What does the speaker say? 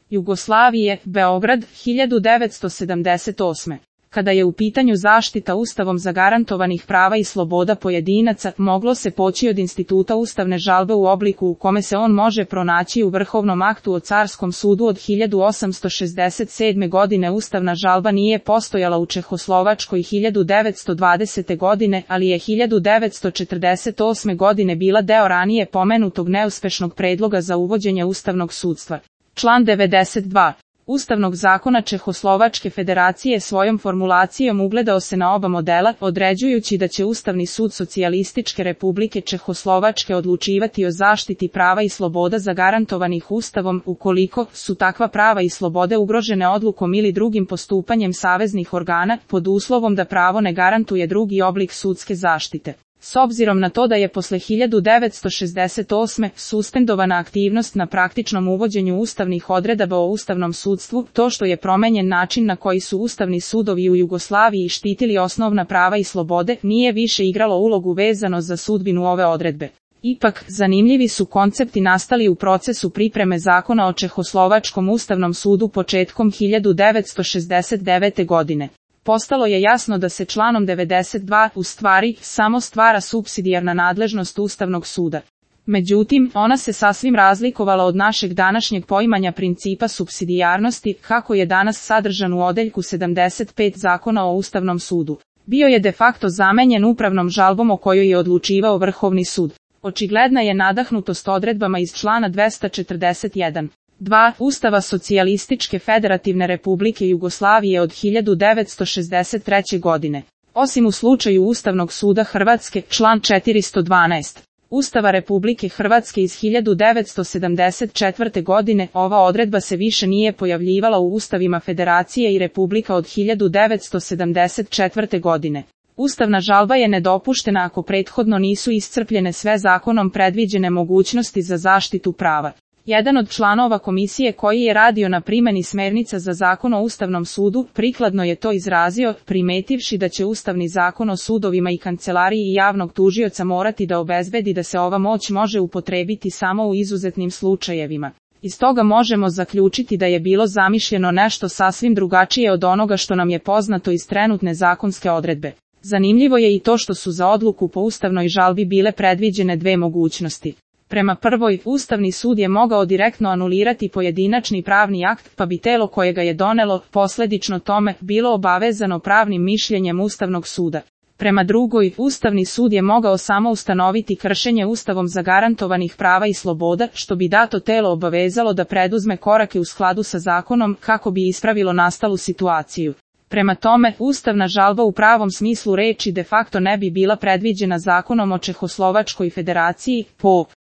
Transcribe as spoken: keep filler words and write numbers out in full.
Jugoslavije, Beograd, hiljadu devetsto sedamdeset osme. Kada je u pitanju zaštita Ustavom zagarantovanih prava i sloboda pojedinaca, moglo se poći od instituta ustavne žalbe u obliku u kome se on može pronaći u Vrhovnom aktu o Carskom sudu od hiljadu osamsto šezdeset sedme. godine. Ustavna žalba nije postojala u Čehoslovačkoj hiljadu devetsto dvadesete. godine, ali je hiljadu devetsto četrdeset osme. godine bila deo ranije pomenutog neuspešnog predloga za uvođenje ustavnog sudstva. Član devedeset dva. Ustavnog zakona Čehoslovačke federacije svojom formulacijom ugledao se na oba modela, određujući da će Ustavni sud Socijalističke Republike Čehoslovačke odlučivati o zaštiti prava i sloboda zagarantovanih Ustavom, ukoliko su takva prava i slobode ugrožene odlukom ili drugim postupanjem saveznih organa, pod uslovom da pravo ne garantuje drugi oblik sudske zaštite. S obzirom na to da je posle hiljadu devetsto šezdeset osme. suspendovana aktivnost na praktičnom uvođenju ustavnih odredaba o ustavnom sudstvu, to što je promenjen način na koji su ustavni sudovi u Jugoslaviji štitili osnovna prava i slobode, nije više igralo ulogu vezano za sudbinu ove odredbe. Ipak, zanimljivi su koncepti nastali u procesu pripreme zakona o Čehoslovačkom ustavnom sudu početkom hiljadu devetsto šezdeset devete. godine. Postalo je jasno da se članom devedeset dva u stvari samo stvara supsidijarna nadležnost Ustavnog suda. Međutim, ona se sasvim razlikovala od našeg današnjeg poimanja principa supsidijarnosti, kako je danas sadržan u odeljku sedamdeset pet Zakona o Ustavnom sudu. Bio je de facto zamenjen upravnom žalbom o kojoj je odlučivao Vrhovni sud. Očigledna je nadahnutost odredbama iz člana dvesta četrdeset jedan. dva. Ustava Socijalističke Federativne Republike Jugoslavije od hiljadu devetsto šezdeset treće. godine. Osim u slučaju Ustavnog suda Hrvatske, član četiristo dvanaest. Ustava Republike Hrvatske iz hiljadu devetsto sedamdeset četvrte. godine, ova odredba se više nije pojavljivala u ustavima Federacije i Republika od hiljadu devetsto sedamdeset četvrte. godine. Ustavna žalba je nedopuštena ako prethodno nisu iscrpljene sve zakonom predviđene mogućnosti za zaštitu prava. Jedan od članova komisije koji je radio na primjeni smernica za zakon o Ustavnom sudu, prikladno je to izrazio, primetivši da će Ustavni zakon o sudovima i kancelariji javnog tužioca morati da obezbedi da se ova moć može upotrebiti samo u izuzetnim slučajevima. Iz toga možemo zaključiti da je bilo zamišljeno nešto sasvim drugačije od onoga što nam je poznato iz trenutne zakonske odredbe. Zanimljivo je i to što su za odluku po ustavnoj žalbi bile predviđene dve mogućnosti. Prema prvoj, Ustavni sud je mogao direktno anulirati pojedinačni pravni akt, pa bi telo koje ga je donelo, posledično tome, bilo obavezano pravnim mišljenjem Ustavnog suda. Prema drugoj, Ustavni sud je mogao samo ustanoviti kršenje Ustavom zagarantovanih prava i sloboda, što bi dato telo obavezalo da preduzme korake u skladu sa zakonom, kako bi ispravilo nastalu situaciju. Prema tome, ustavna žalba u pravom smislu reči de facto ne bi bila predviđena zakonom o Čehoslovačkoj federaciji, po